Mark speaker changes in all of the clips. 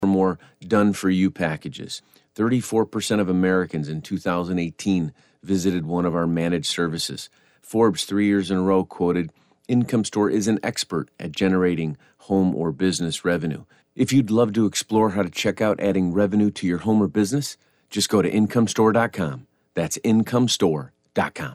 Speaker 1: or more done-for-you packages. 34% of Americans in 2018 visited one of our managed services. Forbes 3 years in a row quoted, Income Store is an expert at generating home or business revenue. If you'd love to explore how to check out adding revenue to your home or business, just go to incomestore.com. That's incomestore.com.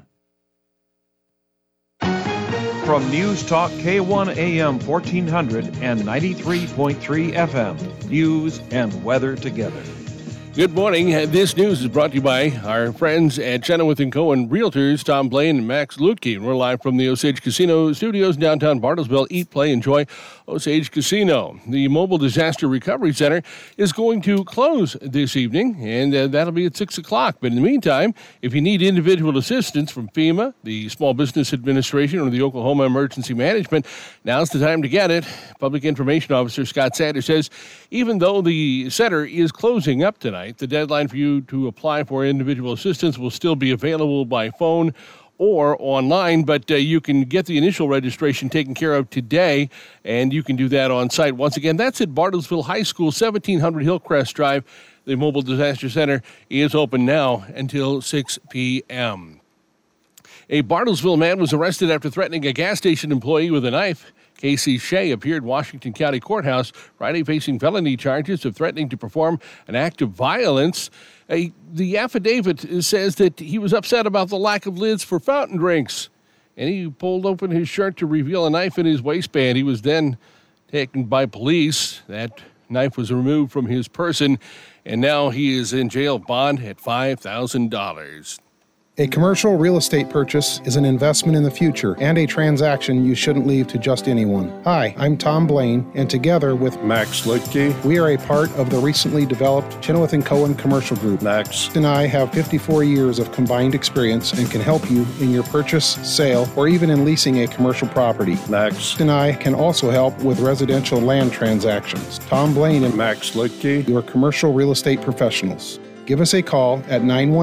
Speaker 2: From News Talk K1 AM 1400 and 93.3 FM, news and weather together.
Speaker 3: Good morning. This news is brought to you by our friends at Chenoweth & Cohen Realtors, Tom Blaine and Max Lutke. We're live from the Osage Casino Studios, downtown Bartlesville. Eat, play, enjoy Osage Casino. The Mobile Disaster Recovery Center is going to close this evening, and that'll be at 6 o'clock. But in the meantime, if you need individual assistance from FEMA, the Small Business Administration, or the Oklahoma Emergency Management, now's the time to get it. Public Information Officer Scott Sanders says even though the center is closing up tonight, the deadline for you to apply for individual assistance will still be available by phone or online, but you can get the initial registration taken care of today, and you can do that on site. Once again, that's at Bartlesville High School, 1700 Hillcrest Drive. The Mobile Disaster Center is open now until 6 p.m. A Bartlesville man was arrested after threatening a gas station employee with a knife. Casey Shea appeared Washington County Courthouse Friday facing felony charges of threatening to perform an act of violence. The affidavit says that he was upset about the lack of lids for fountain drinks, and he pulled open his shirt to reveal a knife in his waistband. He was then taken by police. That knife was removed from his person, and now he is in jail, bond at $5,000.
Speaker 4: A commercial real estate purchase is an investment in the future and a transaction you shouldn't leave to just anyone. Hi, I'm Tom Blaine, and together with
Speaker 5: Max Lutke,
Speaker 4: we are a part of the recently developed Chenoweth & Cohen Commercial Group.
Speaker 5: Max
Speaker 4: and I have 54 years of combined experience and can help you in your purchase, sale, or even in leasing a commercial property.
Speaker 5: Max
Speaker 4: and I can also help with residential land transactions. Tom Blaine and
Speaker 5: Max Lutke,
Speaker 4: your commercial real estate professionals. Give us a call at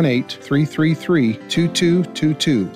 Speaker 4: 918-333-2222.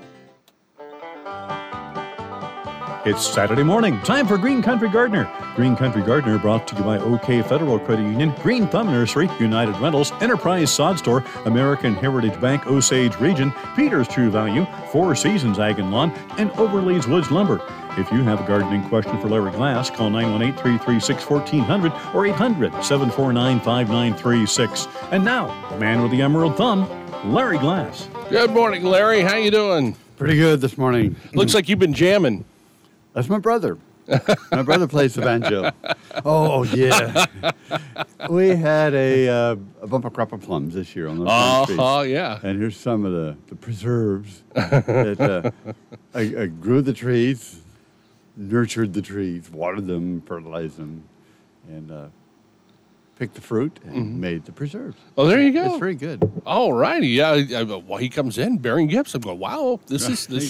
Speaker 6: It's Saturday morning, time for Green Country Gardener. Green Country Gardener brought to you by OK Federal Credit Union, Green Thumb Nursery, United Rentals, Enterprise Sod Store, American Heritage Bank Osage Region, Peter's True Value, Four Seasons Ag and Lawn, and Overleys Woods Lumber. If you have a gardening question for Larry Glass, call 918-336-1400 or 800-749-5936. And now, the man with the emerald thumb, Larry Glass.
Speaker 3: Good morning, Larry. How you doing?
Speaker 7: Pretty good this morning.
Speaker 3: Looks like you've been jamming.
Speaker 7: That's my brother. My brother plays the banjo. Oh, yeah. We had a bumper crop of plums this year on the trees.
Speaker 3: Oh, yeah.
Speaker 7: And here's some of the preserves that I grew the trees, nurtured the trees, watered them, fertilized them, and picked the fruit and made the preserves.
Speaker 3: Oh, there you go.
Speaker 7: It's very good.
Speaker 3: All righty. Yeah. Well, he comes in bearing gifts. I'm going, wow, this is good.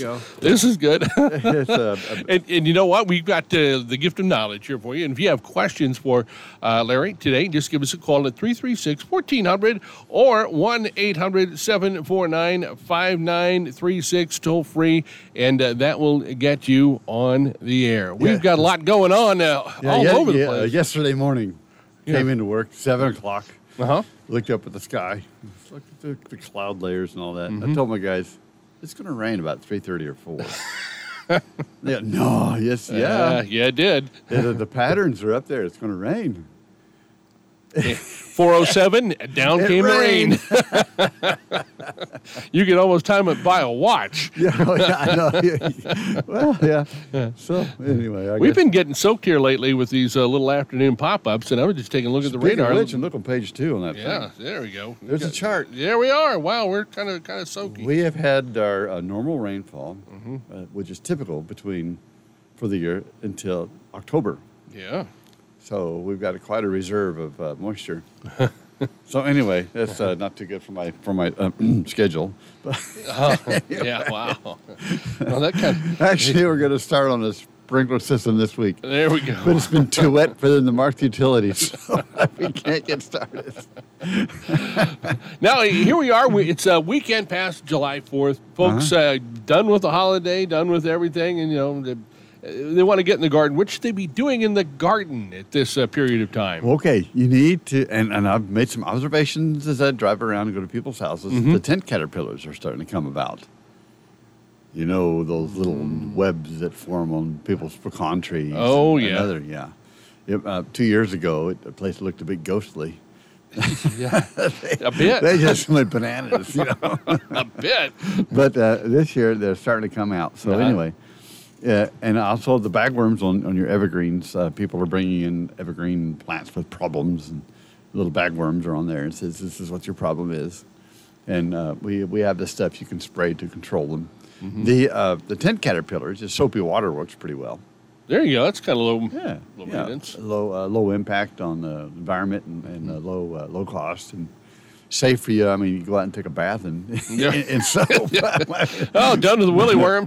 Speaker 3: And you know what? We've got the gift of knowledge here for you. And if you have questions for Larry today, just give us a call at 336-1400 or 1-800-749-5936, toll free, and that will get you on the air. We've got a lot going on all over the place.
Speaker 7: Yesterday morning, came into work, 7 o'clock. Looked up at the sky, looked at the cloud layers and all that. I told my guys, it's going to rain about 3:30 or 4. They go, no, yes, yeah.
Speaker 3: Yeah, it did.
Speaker 7: The patterns are up there. It's going to rain.
Speaker 3: 4:07, down came the rain. You can almost time it by a watch.
Speaker 7: Yeah, I know. Well, yeah. So, anyway.
Speaker 3: We've been getting soaked here lately with these little afternoon pop-ups, and I was just taking a look at the radar.
Speaker 7: And look on page 2 on that thing.
Speaker 3: Yeah, there we go.
Speaker 7: There's a chart.
Speaker 3: There we are. Wow, we're kind of soaky.
Speaker 7: We have had our normal rainfall, which is typical for the year until October.
Speaker 3: Yeah.
Speaker 7: So we've got quite a reserve of moisture. So anyway, that's not too good for my schedule. But
Speaker 3: yeah, wow. Well,
Speaker 7: Actually, we're going to start on a sprinkler system this week.
Speaker 3: There we go.
Speaker 7: But it's been too wet for them to mark the utilities, so we can't get started.
Speaker 3: Now, here we are. It's a weekend past July 4th. Folks, done with the holiday, done with everything, and, they want to get in the garden, what should they be doing in the garden at this period of time?
Speaker 7: Okay, you need to, and I've made some observations as I drive around and go to people's houses. The tent caterpillars are starting to come about. You know, those little webs that form on people's pecan trees.
Speaker 3: Oh, yeah.
Speaker 7: Yeah. 2 years ago, the place looked a bit ghostly.
Speaker 3: Yeah, a bit.
Speaker 7: They just went bananas, you know.
Speaker 3: A bit.
Speaker 7: But this year, they're starting to come out. So anyway, and also the bagworms on your evergreens. People are bringing in evergreen plants with problems, and little bagworms are on there and says, this is what your problem is. And we have this stuff you can spray to control them. The tent caterpillars, the soapy water works pretty well.
Speaker 3: There you go. That's kind of low
Speaker 7: maintenance.
Speaker 3: maintenance.
Speaker 7: Low impact on the environment and low cost and safe for you. I mean, you go out and take a bath and soap.
Speaker 3: Oh, done to the willy worm.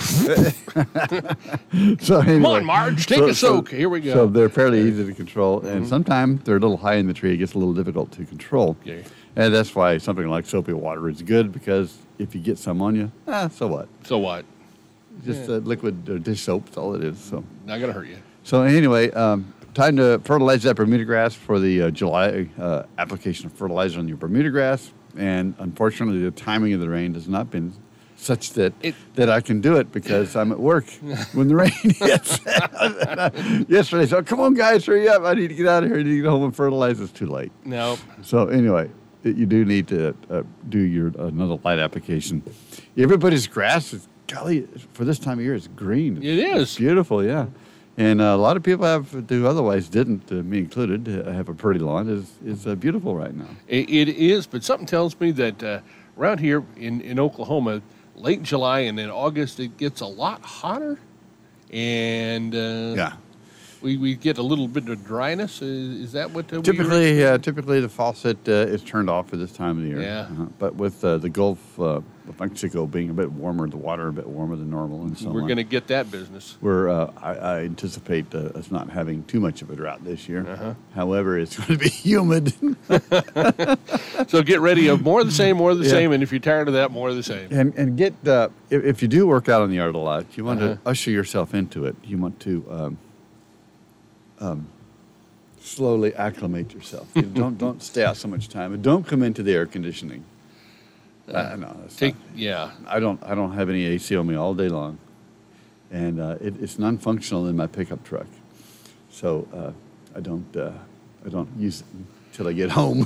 Speaker 7: So anyway,
Speaker 3: Come on, Marge, take a soak. Here we go.
Speaker 7: So they're fairly easy to control, and sometimes they're a little high in the tree. It gets a little difficult to control.
Speaker 3: Okay.
Speaker 7: And that's why something like soapy water is good, because if you get some on you, so what?
Speaker 3: So what?
Speaker 7: Just liquid dish soap, that's all it is. So
Speaker 3: Not going to hurt you.
Speaker 7: So anyway, time to fertilize that Bermuda grass for the July application of fertilizer on your Bermuda grass. And unfortunately, the timing of the rain has not been such that I can do it because I'm at work when the rain hits. Yesterday, so come on, guys, hurry up. I need to get out of here. I need to get home and fertilize. It's too late.
Speaker 3: No.
Speaker 7: So anyway, you do need to do your another light application. Everybody's grass is, golly, for this time of year, it's green.
Speaker 3: It is.
Speaker 7: It's beautiful, yeah. And a lot of people who otherwise didn't, me included, have a pretty lawn. It's beautiful right now.
Speaker 3: It is, but something tells me that around here in Oklahoma, late July and then August, it gets a lot hotter. And we get a little bit of dryness. Is that what
Speaker 7: typically the faucet is turned off for this time of the year.
Speaker 3: Yeah.
Speaker 7: But with the Gulf of Mexico being a bit warmer, the water a bit warmer than normal, and so on.
Speaker 3: We're going to get that business.
Speaker 7: I anticipate us not having too much of a drought this year. However, it's going to be humid.
Speaker 3: So get ready of more of the same, and if you're tired of that, more of the same.
Speaker 7: And get if you do work out in the yard a lot, you want to usher yourself into it. You want to slowly acclimate yourself. You don't stay out so much time, and don't come into the air conditioning. No, I don't have any AC on me all day long, and it's non-functional in my pickup truck, so I don't use it until I get home.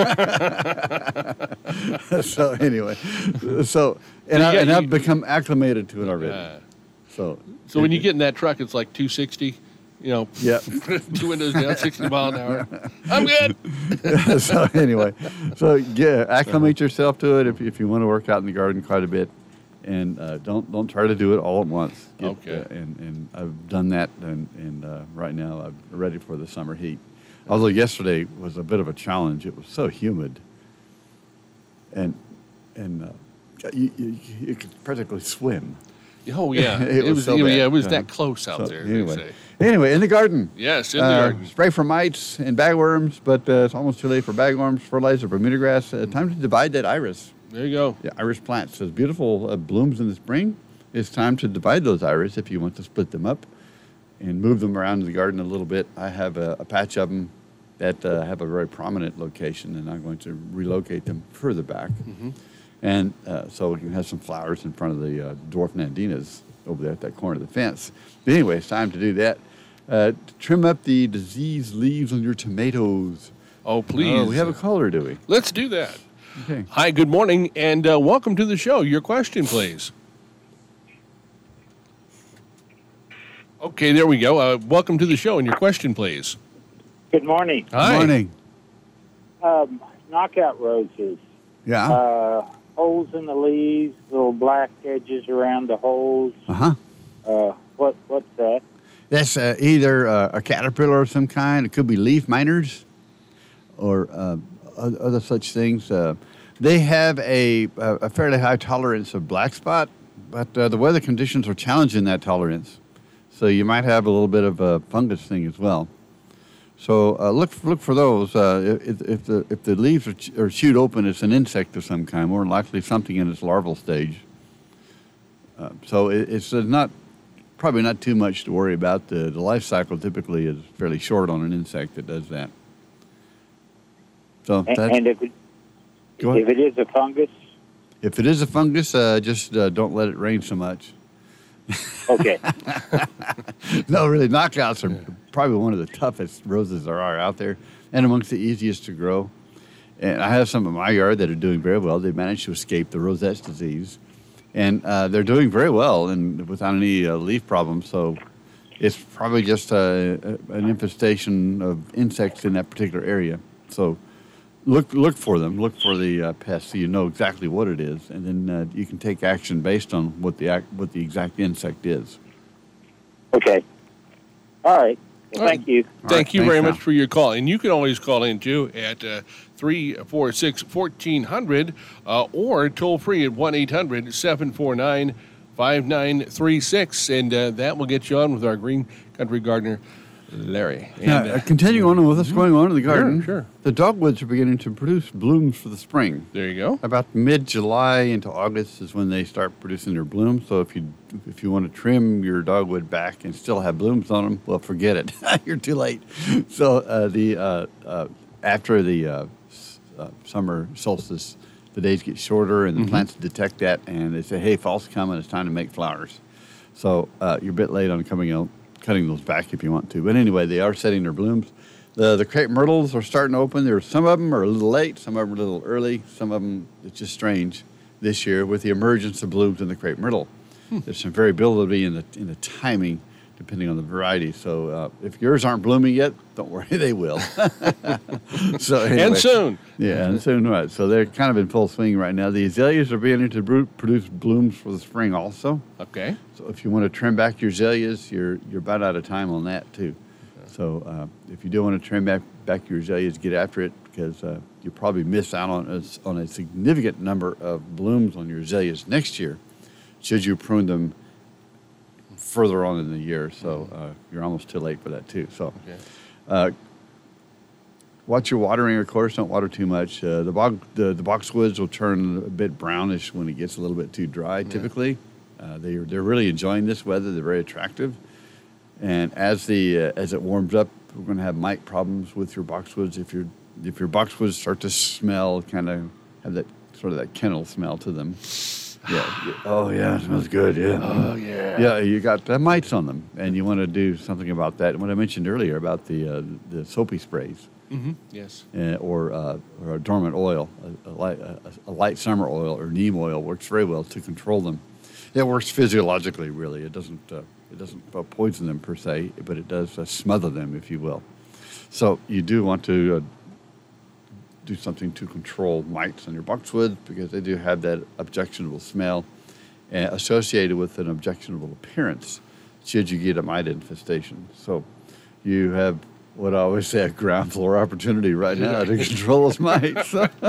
Speaker 7: So anyway, I've become acclimated to it already. So
Speaker 3: when you get in that truck, it's like 260.
Speaker 7: Yeah.
Speaker 3: 2 windows down, 60 miles an hour. I'm good.
Speaker 7: So anyway, acclimate yourself to it if you want to work out in the garden quite a bit, and don't try to do it all at once.
Speaker 3: Okay.
Speaker 7: And I've done that, and right now I'm ready for the summer heat. Although yesterday was a bit of a challenge. It was so humid, and you could practically swim.
Speaker 3: Oh yeah,
Speaker 7: it was so bad.
Speaker 3: Yeah, it was that close out there.
Speaker 7: Anyway, in the garden.
Speaker 3: Yes, in the garden.
Speaker 7: Spray for mites and bagworms, but it's almost too late for bagworms, fertilizer, Bermuda grass. Time to divide that iris.
Speaker 3: There you go.
Speaker 7: The iris plants. Those beautiful blooms in the spring. It's time to divide those iris if you want to split them up and move them around in the garden a little bit. I have a patch of them that have a very prominent location, and I'm going to relocate them further back. And so we can have some flowers in front of the dwarf nandinas over there at that corner of the fence. But anyway, it's time to do that. Trim up the diseased leaves on your tomatoes.
Speaker 3: Oh, please.
Speaker 7: We have a caller, do we?
Speaker 3: Let's do that.
Speaker 7: Okay.
Speaker 3: Hi, good morning, and welcome to the show. Your question, please. Okay, there we go. Welcome to the show, and your question, please.
Speaker 5: Good morning.
Speaker 3: Hi.
Speaker 7: Good morning.
Speaker 5: Knockout roses.
Speaker 7: Yeah.
Speaker 5: Holes in the leaves, little black edges around the holes. What's that?
Speaker 7: That's either a caterpillar of some kind. It could be leaf miners or other such things. They have a fairly high tolerance of black spot, but the weather conditions are challenging that tolerance. So you might have a little bit of a fungus thing as well. So look for those. If the leaves are chewed open, it's an insect of some kind, more than likely something in its larval stage. So it's not probably not too much to worry about. The life cycle typically is fairly short on an insect that does that. So
Speaker 5: and if it is a fungus?
Speaker 7: If it is a fungus, just don't let it rain so much.
Speaker 5: Okay.
Speaker 7: No, really, knockouts are probably one of the toughest roses there are out there and amongst the easiest to grow. And I have some in my yard that are doing very well. They managed to escape the rosette's disease. And they're doing very well and without any leaf problems. So it's probably just an infestation of insects in that particular area. So look for them. Look for the pests so you know exactly what it is. And then you can take action based on what the exact insect is.
Speaker 5: Okay. All right. Well, thank you.
Speaker 3: Thank you very much for your call. And you can always call in, too, at 346-1400 or toll free at 1-800-749-5936. And that will get you on with our Green Country Gardener, Larry. And,
Speaker 7: now, continuing on with what's going on in the garden,
Speaker 3: sure.
Speaker 7: The dogwoods are beginning to produce blooms for the spring.
Speaker 3: There you go.
Speaker 7: About mid-July into August is when they start producing their blooms. So if you want to trim your dogwood back and still have blooms on them, well, forget it. You're too late. So after the summer solstice, the days get shorter and the plants detect that and they say, hey, fall's coming, it's time to make flowers. So you're a bit late on cutting those back if you want to. But anyway, they are setting their blooms. The crepe myrtles are starting to open. Some of them are a little late, some of them are a little early. Some of them, it's just strange this year with the emergence of blooms in the crepe myrtle. There's some variability in the timing depending on the variety. So if yours aren't blooming yet, don't worry, they will. So anyway,
Speaker 3: and soon.
Speaker 7: Yeah, and soon, right. So they're kind of in full swing right now. The azaleas are beginning to produce blooms for the spring also.
Speaker 3: Okay.
Speaker 7: So if you want to trim back your azaleas, you're about out of time on that too. So if you do want to trim back your azaleas, get after it because you'll probably miss out on a significant number of blooms on your azaleas next year should you prune them further on in the year. So you're almost too late for that too. So watch your watering, of course. Don't water too much. The boxwoods will turn a bit brownish when it gets a little bit too dry typically. They're really enjoying this weather. They're very attractive. And as it warms up, we're going to have mite problems with your boxwoods. If your boxwoods start to smell, kind of have that sort of that kennel smell to them. Yeah. Oh yeah, it smells good. Yeah.
Speaker 3: Oh yeah.
Speaker 7: Yeah, you got mites on them, and you want to do something about that. What I mentioned earlier about the soapy sprays.
Speaker 3: Yes.
Speaker 7: Or a dormant oil, a light summer oil or neem oil works very well to control them. It works physiologically, really. It doesn't poison them per se, but it does smother them, if you will. So you do want to do something to control mites on your boxwood because they do have that objectionable smell associated with an objectionable appearance should you get a mite infestation. So you have what I always say, a ground floor opportunity right now to control those mites.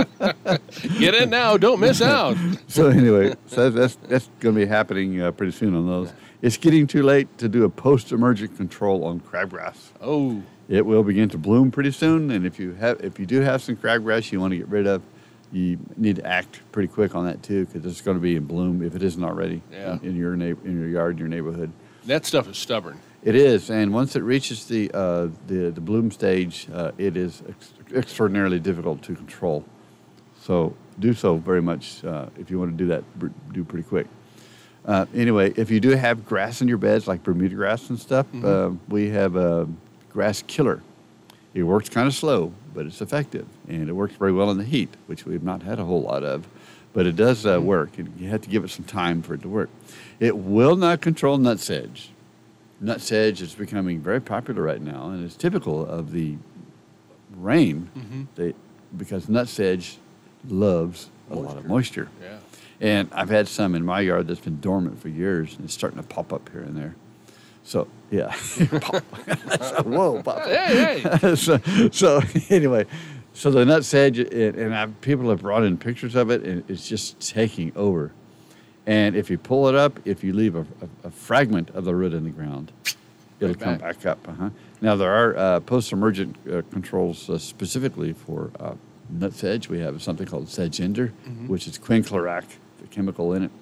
Speaker 3: Get in now, don't miss out.
Speaker 7: So anyway, that's going to be happening pretty soon on those. It's getting too late to do a post-emergent control on crabgrass.
Speaker 3: Oh.
Speaker 7: It will begin to bloom pretty soon, and if you do have some crabgrass you want to get rid of, you need to act pretty quick on that too, because it's going to be in bloom if it isn't already in your yard, in your neighborhood.
Speaker 3: That stuff is stubborn.
Speaker 7: It is, and once it reaches the bloom stage, it is extraordinarily difficult to control. So do so very much if you want to do that. Do pretty quick. Anyway, if you do have grass in your beds, like Bermuda grass and stuff, we have a grass killer. It works kind of slow, but it's effective, and it works very well in the heat, which we've not had a whole lot of. But it does work, and you have to give it some time for it to work. It will not control nutsedge. Nutsedge is becoming very popular right now, and it's typical of the rain because nutsedge loves a lot of moisture.
Speaker 3: Yeah.
Speaker 7: And I've had some in my yard that's been dormant for years, and it's starting to pop up here and there. So, yeah. Whoa, pop.
Speaker 3: Hey.
Speaker 7: So anyway, so the nutsedge, and people have brought in pictures of it, and it's just taking over. And if you pull it up, if you leave a fragment of the root in the ground, it'll come back up. Now, there are post-emergent controls specifically for nutsedge. We have something called Sedgender, which is quinclorac, the chemical in it.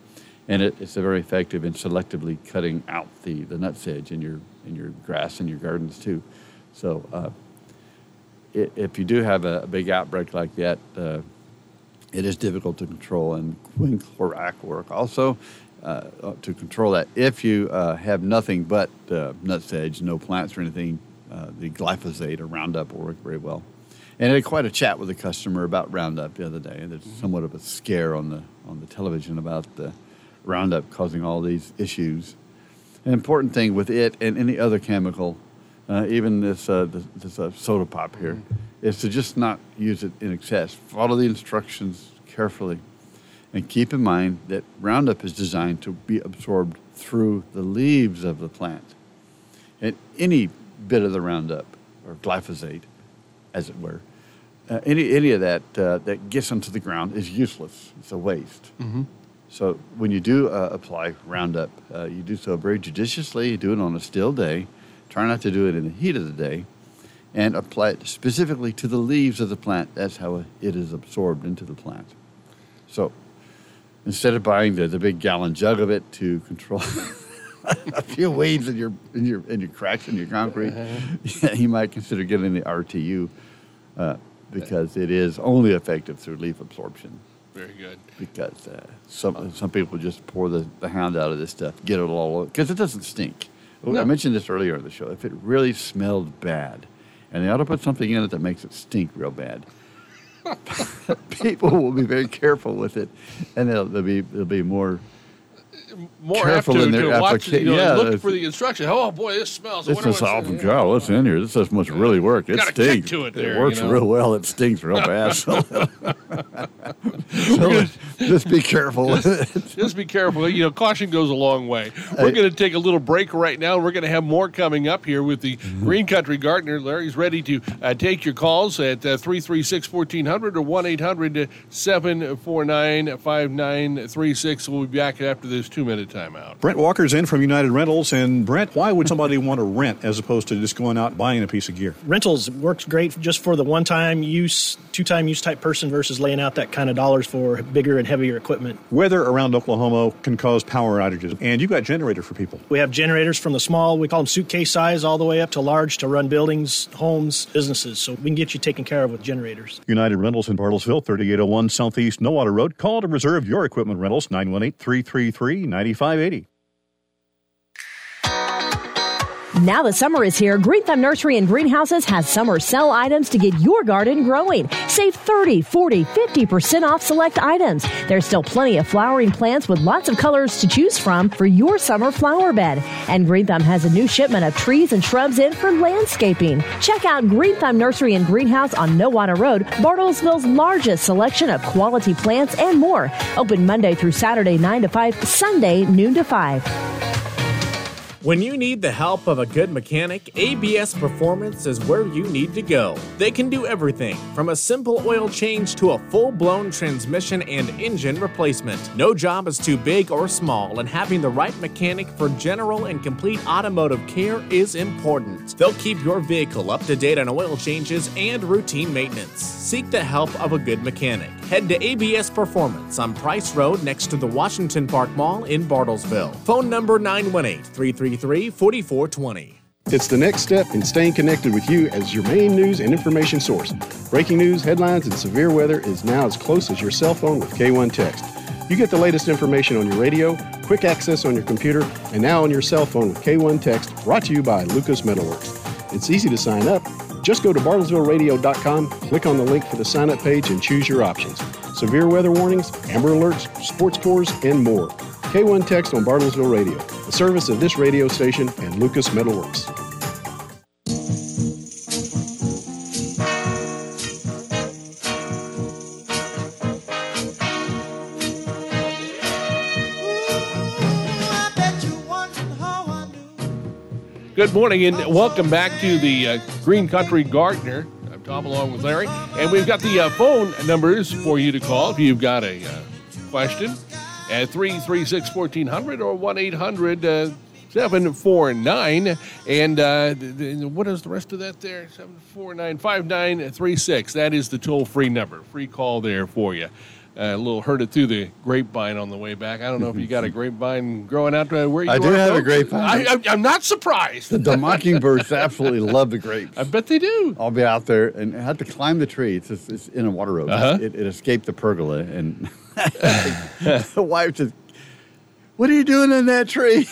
Speaker 7: And it's very effective in selectively cutting out the nutsedge in your grass and your gardens too. So if you do have a big outbreak like that, it is difficult to control, and quinclorac work also to control that. If you have nothing but nutsedge, no plants or anything, the glyphosate or Roundup will work very well. And I had quite a chat with a customer about Roundup the other day, and there's somewhat of a scare on the television about the Roundup causing all these issues. An important thing with it and any other chemical, even this soda pop here, is to just not use it in excess. Follow the instructions carefully, and keep in mind that Roundup is designed to be absorbed through the leaves of the plant. And any bit of the Roundup, or glyphosate, as it were, any of that that gets into the ground is useless. It's a waste. Mm-hmm. So when you do apply Roundup, you do so very judiciously. You do it on a still day. Try not to do it in the heat of the day, and apply it specifically to the leaves of the plant. That's how it is absorbed into the plant. So instead of buying the big gallon jug of it to control a few weeds in your cracks in your concrete, you might consider getting the RTU because it is only effective through leaf absorption.
Speaker 3: Very good.
Speaker 7: Because some people just pour the hound out of this stuff, get it all over, because it doesn't stink. No. I mentioned this earlier in the show. If it really smelled bad, and they ought to put something in it that makes it stink real bad, people will be very careful with it, and they'll be more careful
Speaker 3: apt
Speaker 7: in their
Speaker 3: application. Look for the instruction. Oh boy, this smells.
Speaker 7: This is God. What's in here? This must really work. It stinks.
Speaker 3: To it, there,
Speaker 7: it works real well. It stinks real bad. So just be careful with it.
Speaker 3: Just be careful. Caution goes a long way. We're going to take a little break right now. We're going to have more coming up here with the Green Country Gardener. Larry's ready to take your calls at 336-1400 or 1-800-749-5936. We'll be back after this 2-minute timeout.
Speaker 6: Brent Walker's in from United Rentals. And Brent, why would somebody want to rent as opposed to just going out and buying a piece of gear?
Speaker 8: Rentals works great just for the one-time use, two-time use type person versus laying out that kind of dollars for bigger and heavier equipment.
Speaker 6: Weather around Oklahoma can cause power outages, and you've got generator for people.
Speaker 8: We have generators from the small, we call them suitcase size, all the way up to large to run buildings, homes, businesses. So we can get you taken care of with generators.
Speaker 6: United Rentals in Bartlesville, 3801 Southeast Nowata Road. Call to reserve your equipment rentals, 918-333-9580.
Speaker 9: Now the summer is here, Green Thumb Nursery and Greenhouses has summer sale items to get your garden growing. Save 30, 40, 50% off select items. There's still plenty of flowering plants with lots of colors to choose from for your summer flower bed. And Green Thumb has a new shipment of trees and shrubs in for landscaping. Check out Green Thumb Nursery and Greenhouse on Nowata Road, Bartlesville's largest selection of quality plants and more. Open Monday through Saturday 9 to 5, Sunday noon to 5.
Speaker 10: When you need the help of a good mechanic, ABS Performance is where you need to go. They can do everything from a simple oil change to a full-blown transmission and engine replacement. No job is too big or small, and having the right mechanic for general and complete automotive care is important. They'll keep your vehicle up to date on oil changes and routine maintenance. Seek the help of a good mechanic. Head to ABS Performance on Price Road next to the Washington Park Mall in Bartlesville. Phone number 918-333-4420.
Speaker 11: It's the next step in staying connected with you as your main news and information source. Breaking news, headlines, and severe weather is now as close as your cell phone with K1 Text. You get the latest information on your radio, quick access on your computer, and now on your cell phone with K1 Text, brought to you by Lucas Metalworks. It's easy to sign up. Just go to BartlesvilleRadio.com, click on the link for the sign-up page, and choose your options. Severe weather warnings, Amber Alerts, sports scores, and more. K1 Text on Bartlesville Radio, the service of this radio station and Lucas Metalworks.
Speaker 3: Good morning and welcome back to the Green Country Gardener. I'm Tom along with Larry, and we've got the phone numbers for you to call if you've got a question at 336-1400 or 1-800-749. And what is the rest of that there? 749-5936. That is the toll-free number. Free call there for you. a little heard it through the grapevine on the way back. I don't know if you got a grapevine growing out where you are.
Speaker 7: I do have a grapevine.
Speaker 3: I'm not surprised.
Speaker 7: The mockingbirds absolutely love the grapes.
Speaker 3: I bet they do.
Speaker 7: I'll be out there and I have to climb the tree. It's in a water road. It escaped the pergola, and the wife says, "What are you doing in that tree?"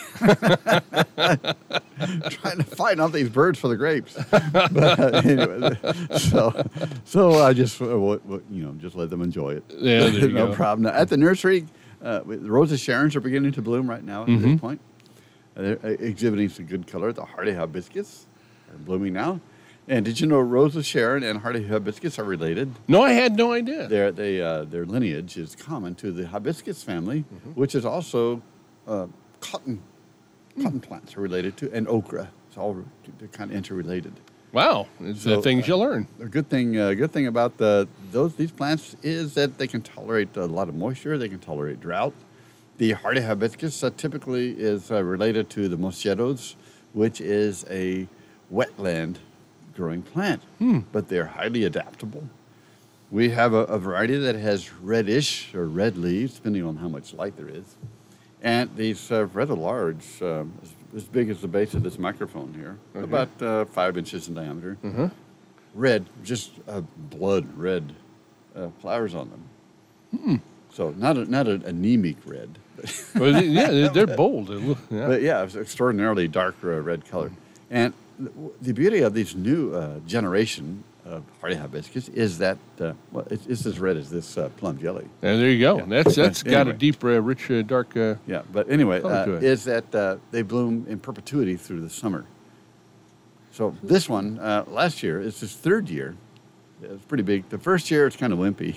Speaker 7: Trying to fight off these birds for the grapes. But anyway, so I just just let them enjoy it.
Speaker 3: Yeah, there you
Speaker 7: no
Speaker 3: go.
Speaker 7: problem. Now, at the nursery, the Rose of Sharon's are beginning to bloom right now at this point. They're exhibiting some good color. The hardy hibiscus are blooming now. And did you know Rose of Sharon and hardy hibiscus are related?
Speaker 3: No, I had no idea.
Speaker 7: Their lineage is common to the hibiscus family, which is also cotton plants are related to, and okra. It's all they're kind of interrelated.
Speaker 3: Wow, it's the things you learn.
Speaker 7: A good thing about these plants is that they can tolerate a lot of moisture. They can tolerate drought. The hardy hibiscus typically is related to the mosquetos, which is a wetland growing plant, but they're highly adaptable. We have a variety that has reddish or red leaves, depending on how much light there is. And these rather large, as big as the base of this microphone here, about 5 inches in diameter. Red, just blood red flowers on them. So not an anemic red.
Speaker 3: Well, yeah, they're bold. Yeah.
Speaker 7: But yeah, it's extraordinarily dark red color. And the beauty of these new generation of hardy hibiscus is that it's as red as this plum jelly.
Speaker 3: And there you go. Yeah. That's got a deep, rich, dark.
Speaker 7: Yeah, but anyway, is that they bloom in perpetuity through the summer. So this one last year is his third year. It's pretty big. The first year it's kind of wimpy.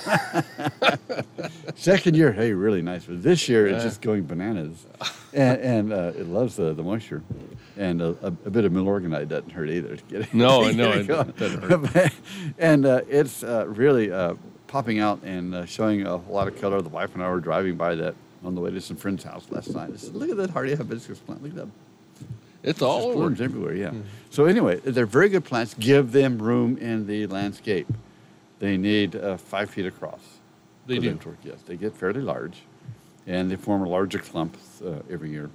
Speaker 7: Second year, hey, really nice. But this year it's just going bananas, and it loves the moisture. And a bit of milorganite doesn't hurt either.
Speaker 3: No, it doesn't hurt.
Speaker 7: And it's really popping out and showing a lot of color. The wife and I were driving by that on the way to some friend's house last night. I said, "Look at that hardy hibiscus plant. Look at that.
Speaker 3: It's all over.
Speaker 7: Blooms everywhere, yeah." So anyway, they're very good plants. Give them room in the landscape. They need 5 feet across.
Speaker 3: They do.
Speaker 7: Yes, they get fairly large, and they form larger clumps every year.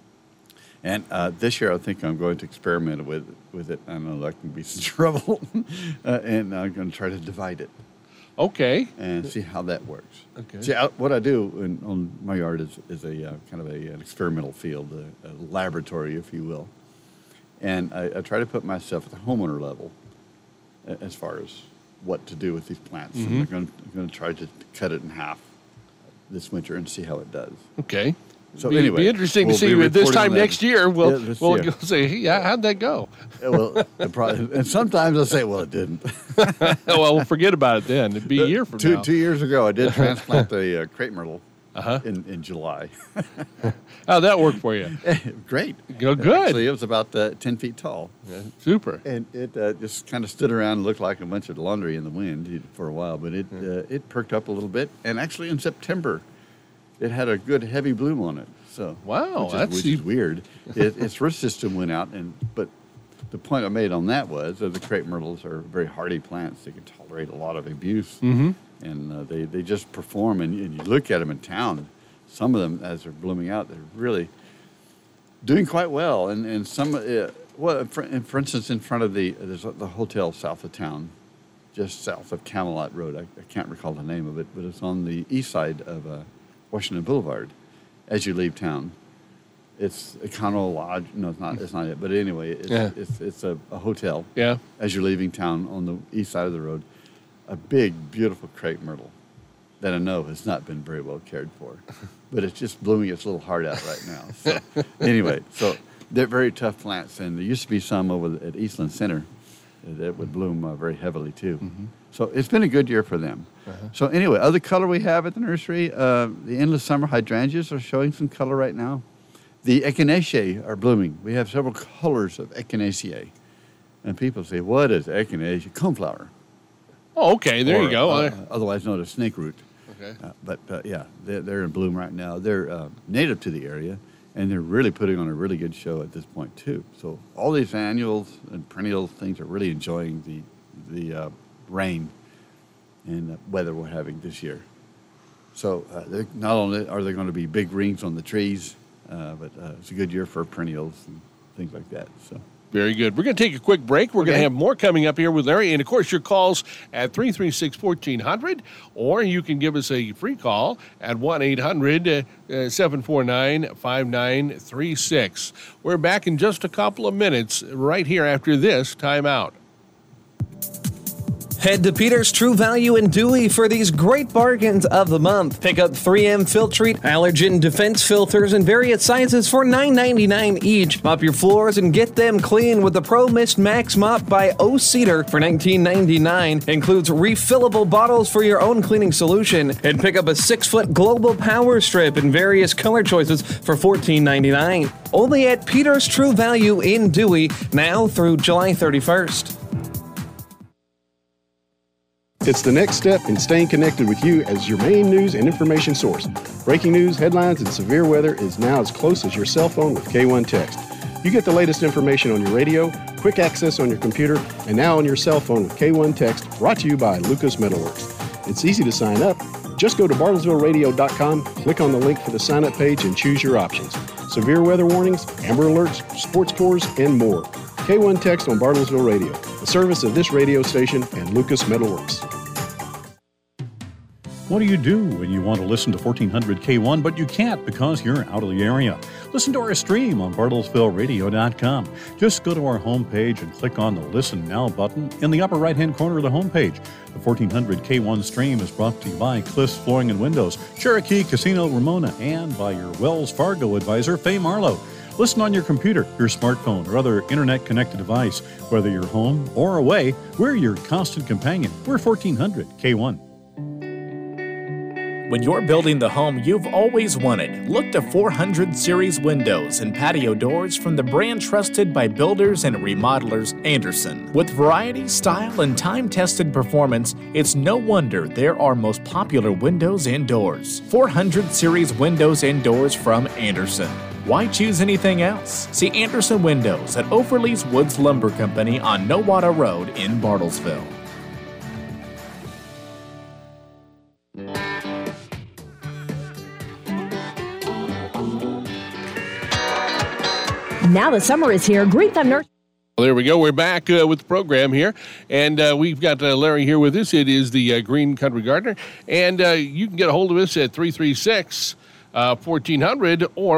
Speaker 7: And this year, I think I'm going to experiment with it. I know that can be some trouble, and I'm going to try to divide it.
Speaker 3: Okay.
Speaker 7: And see how that works.
Speaker 3: Okay.
Speaker 7: See, what I do on my yard is a kind of an experimental field, a laboratory, if you will. And I try to put myself at the homeowner level as far as what to do with these plants. And I'm going to try to cut it in half this winter and see how it does.
Speaker 3: Okay.
Speaker 7: So
Speaker 3: anyway, it'll be interesting to see this time next year. We'll say, yeah, how'd that go?
Speaker 7: Well, and sometimes I'll say, well, it didn't.
Speaker 3: Well, we'll forget about it then. It'd be a year from now.
Speaker 7: 2 years ago, I did transplant a crepe myrtle in July.
Speaker 3: How'd that work for you?
Speaker 7: Great.
Speaker 3: Good.
Speaker 7: Actually, it was about 10 feet tall.
Speaker 3: Yeah, super.
Speaker 7: And it just kind of stood around and looked like a bunch of laundry in the wind for a while, but it perked up a little bit. And actually in September, it had a good heavy bloom on it. So
Speaker 3: wow,
Speaker 7: which is weird. Its root system went out, but the point I made on that was that the crepe myrtles are very hardy plants. They can tolerate a lot of abuse, and they just perform. And you look at them in town, some of them as they're blooming out, they're really doing quite well. And some, for instance, in front of there's the hotel south of town, just south of Camelot Road. I can't recall the name of it, but it's on the east side of Washington Boulevard. As you leave town, it's Econo Lodge. No, it's not. It's not it. But anyway, it's a hotel.
Speaker 3: Yeah.
Speaker 7: As you're leaving town on the east side of the road, a big, beautiful crepe myrtle that I know has not been very well cared for, but it's just blooming its little heart out right now. So anyway, so they're very tough plants, and there used to be some over at Eastland Center that would bloom very heavily too. So it's been a good year for them. So anyway, other color we have at the nursery, the endless summer hydrangeas are showing some color right now. The echinaceae are blooming. We have several colors of echinaceae. And people say, what is echinacea? Coneflower.
Speaker 3: Oh, okay, there you go.
Speaker 7: Otherwise known as snake root.
Speaker 3: Okay.
Speaker 7: But they're in bloom right now. They're native to the area, and they're really putting on a really good show at this point too. So all these annuals and perennial things are really enjoying the rain and weather we're having this year. So not only are there going to be big rings on the trees, but it's a good year for perennials and things like that. So.
Speaker 3: Very good. We're going to take a quick break. We're going to have more coming up here with Larry. And, of course, your calls at 336-1400, or you can give us a free call at 1-800-749-5936. We're back in just a couple of minutes right here after this timeout.
Speaker 12: Head to Peter's True Value in Dewey for these great bargains of the month. Pick up 3M Filtrete allergen defense filters in various sizes for $9.99 each. Mop your floors and get them clean with the Pro Mist Max Mop by O Cedar for $19.99. Includes refillable bottles for your own cleaning solution. And pick up a 6-foot Global Power Strip in various color choices for $14.99. Only at Peter's True Value in Dewey, now through July 31st.
Speaker 11: It's the next step in staying connected with you as your main news and information source. Breaking news, headlines, and severe weather is now as close as your cell phone with K1 Text. You get the latest information on your radio, quick access on your computer, and now on your cell phone with K1 Text, brought to you by Lucas Metalworks. It's easy to sign up. Just go to bartlesvilleradio.com, click on the link for the sign-up page, and choose your options. Severe weather warnings, Amber Alerts, sports scores, and more. K1 Text on Bartlesville Radio, the service of this radio station and Lucas Metalworks.
Speaker 6: What do you do when you want to listen to 1400 K1, but you can't because you're out of the area? Listen to our stream on bartlesvilleradio.com. Just go to our homepage and click on the Listen Now button in the upper right-hand corner of the homepage. The 1400 K1 stream is brought to you by Cliffs Flooring and Windows, Cherokee Casino Ramona, and by your Wells Fargo advisor, Faye Marlowe. Listen on your computer, your smartphone, or other internet-connected device. Whether you're home or away, we're your constant companion. We're 1400 K1.
Speaker 10: When you're building the home you've always wanted, look to 400 Series windows and patio doors from the brand trusted by builders and remodelers, Andersen. With variety, style, and time-tested performance, it's no wonder they're our most popular windows and doors. 400 Series windows and doors from Andersen. Why choose anything else? See Andersen Windows at Overlease Woods Lumber Company on Nowata Road in Bartlesville.
Speaker 9: Now the summer is here. Green Thumb Nursery.
Speaker 3: Well, there we go. We're back with the program here, and we've got Larry here with us. It is the Green Country Gardener, and you can get a hold of us at 336-1400 or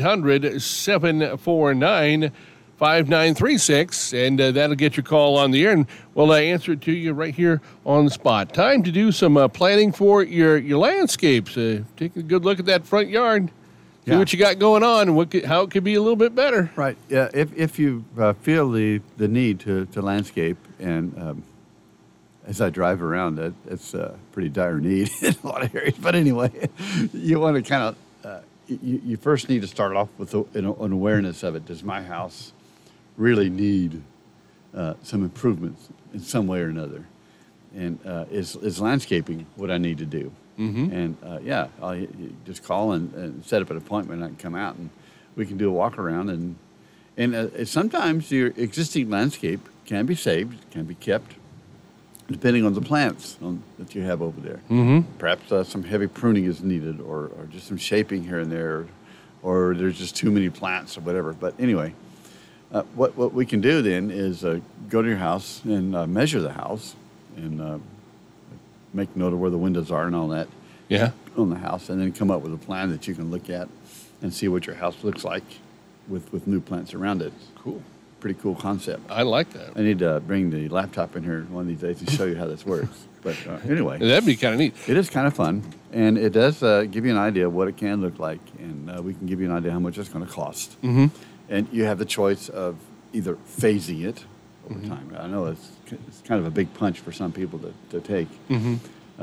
Speaker 3: 1-800-749-5936, and that'll get your call on the air, and we'll answer it to you right here on the spot. Time to do some planning for your landscapes. Take a good look at that front yard. See what you got going on and how it could be a little bit better.
Speaker 7: Right. Yeah. If you feel the need to landscape, and as I drive around, it's a pretty dire need in a lot of areas. But anyway, you want to kind of you first need to start off with an awareness of it. Does my house really need some improvements in some way or another? And is landscaping what I need to do? Mm-hmm. And you just call and set up an appointment, and I can come out and we can do a walk around. And sometimes your existing landscape can be saved, can be kept, depending on the plants that you have over there. Mm-hmm. Perhaps some heavy pruning is needed, or just some shaping here and there, or there's just too many plants or whatever. But anyway, what we can do then is go to your house and measure the house and make note of where the windows are and all that on the house, and then come up with a plan that you can look at and see what your house looks like with new plants around it.
Speaker 3: Cool.
Speaker 7: Pretty cool concept.
Speaker 3: I like that.
Speaker 7: I need to bring the laptop in here one of these days and show you how this works. But anyway.
Speaker 3: That'd be kind of neat.
Speaker 7: It is kind of fun, and it does give you an idea of what it can look like, and we can give you an idea how much it's going to cost. Mm-hmm. And you have the choice of either phasing it over time. I know it's kind of a big punch for some people to take in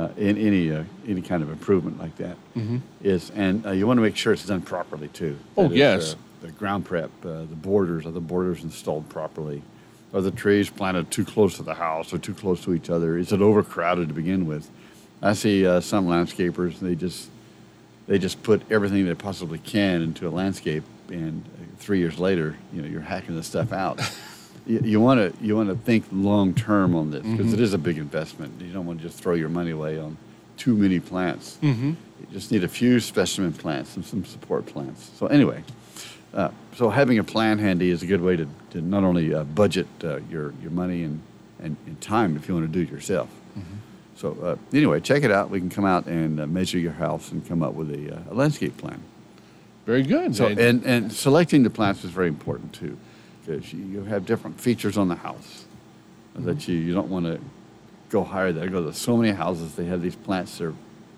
Speaker 7: any kind of improvement like that. And you want to make sure it's done properly too.
Speaker 3: Oh, yes.
Speaker 7: The ground prep, are the borders installed properly? Are the trees planted too close to the house or too close to each other? Is it overcrowded to begin with? I see some landscapers, they just put everything they possibly can into a landscape, and 3 years later, you're hacking this stuff out. You want to think long term on this, because it is a big investment. You don't want to just throw your money away on too many plants.
Speaker 3: Mm-hmm.
Speaker 7: You just need a few specimen plants and some support plants. So anyway, so having a plan handy is a good way to not only budget your money and time if you want to do it yourself.
Speaker 3: Mm-hmm.
Speaker 7: So anyway, check it out. We can come out and measure your house and come up with a landscape plan.
Speaker 3: Very good.
Speaker 7: So and selecting the plants is very important too, because you have different features on the house that you don't want to go higher. There go so many houses they have these plants that are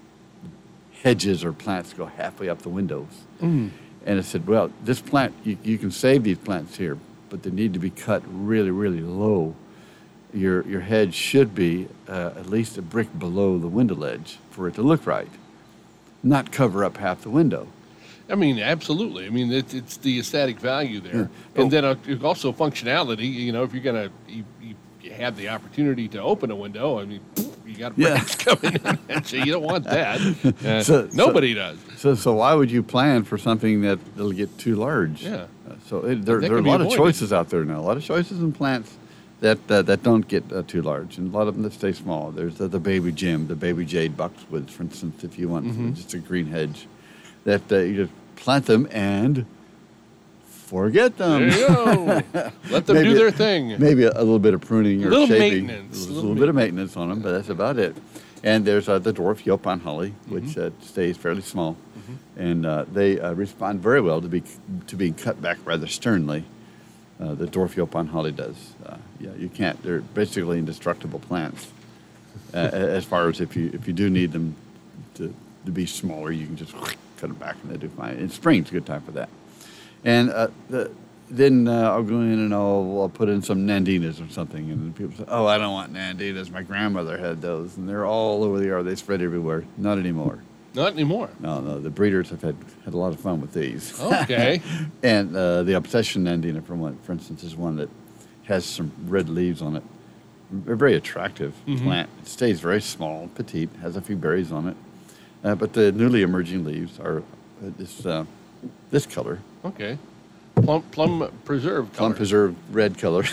Speaker 7: hedges or plants go halfway up the windows.
Speaker 3: Mm.
Speaker 7: And I said, well, this plant you can save these plants here, but they need to be cut really, really low. Your hedge should be at least a brick below the window ledge for it to look right, not cover up half the window.
Speaker 3: I mean, absolutely. I mean, it's the aesthetic value there.
Speaker 7: Yeah.
Speaker 3: And then also functionality. You know, if you're going to you have the opportunity to open a window, I mean, you got bricks coming in. So you don't want that. Nobody does.
Speaker 7: So why would you plan for something that'll get too large?
Speaker 3: Yeah.
Speaker 7: There are a lot of choices out there now. A lot of choices in plants that don't get too large, and a lot of them that stay small. There's the baby Jim, the baby jade boxwood, for instance, if you want just a green hedge, that you just plant them and forget them.
Speaker 3: There you go. Let them do their thing.
Speaker 7: Maybe a little bit of pruning or shaping.
Speaker 3: Maintenance.
Speaker 7: A little bit of maintenance on them, but that's about it. And there's the dwarf Yaupon holly, which stays fairly small, and they respond very well to being cut back rather sternly. The dwarf Yaupon holly does. You can't. They're basically indestructible plants. As far as if you do need them to be smaller, you can just cut them back and they do fine. And spring's a good time for that. And then I'll go in and I'll put in some nandinas or something. And people say, "Oh, I don't want nandinas. My grandmother had those, and they're all over the yard. They spread everywhere." Not anymore.
Speaker 3: Not anymore.
Speaker 7: No. The breeders have had a lot of fun with these.
Speaker 3: Okay.
Speaker 7: And the Obsession nandina, for instance, is one that has some red leaves on it. A very attractive plant. It stays very small, petite, has a few berries on it. But the newly emerging leaves are this color.
Speaker 3: Okay. Plum preserved color.
Speaker 7: Plum preserved red color.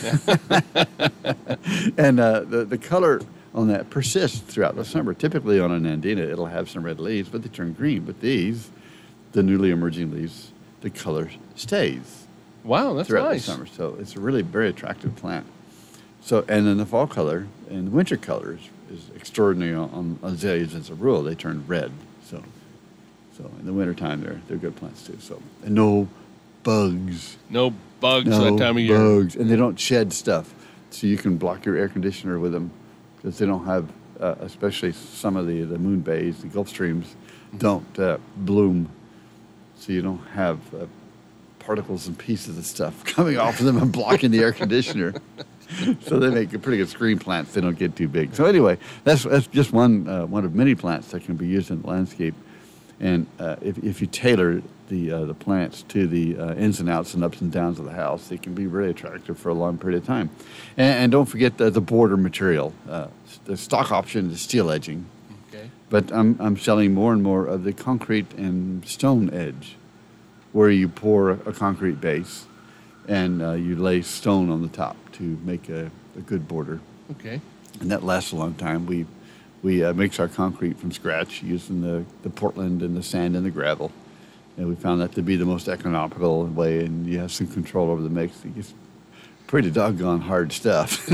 Speaker 7: And the color on that persists throughout the summer. Typically on a nandina, it'll have some red leaves, but they turn green. But these, the newly emerging leaves, the color stays.
Speaker 3: Wow, that's
Speaker 7: throughout
Speaker 3: nice.
Speaker 7: the summer. So it's a really very attractive plant. So, and then the fall color and the winter color is extraordinary on azaleas as a rule. They turn red. So in the wintertime, they're good plants too. So, and no bugs.
Speaker 3: No bugs that time of year.
Speaker 7: No bugs. And they don't shed stuff. So you can block your air conditioner with them because they don't have, especially some of the moon bays, the Gulf Streams, don't bloom. So you don't have particles and pieces of stuff coming off of them and blocking the air conditioner. So they make a pretty good screen plants. They don't get too big. So anyway, that's just one of many plants that can be used in the landscape. And if you tailor the plants to the ins and outs and ups and downs of the house, they can be really attractive for a long period of time. And don't forget the border material. The stock option is steel edging.
Speaker 3: Okay.
Speaker 7: But I'm selling more and more of the concrete and stone edge, where you pour a concrete base and you lay stone on the top to make a good border.
Speaker 3: Okay.
Speaker 7: And that lasts a long time. We mix our concrete from scratch using the Portland and the sand and the gravel. And we found that to be the most economical way, and you have some control over the mix. It gets pretty doggone hard stuff.